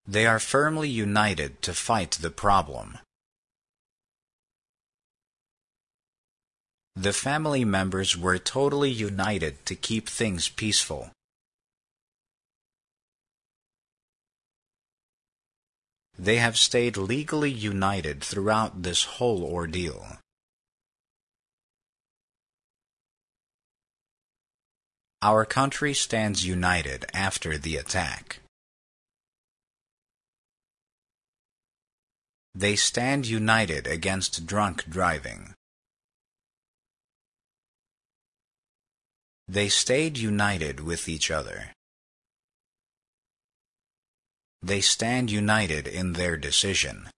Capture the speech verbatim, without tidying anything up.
They are firmly united to fight the problem. The family members were totally united to keep things peaceful. They have stayed legally united throughout this whole ordeal. Our country stands united after the attack. They stand united against drunk driving. They stayed united with each other. They stand united in their decision.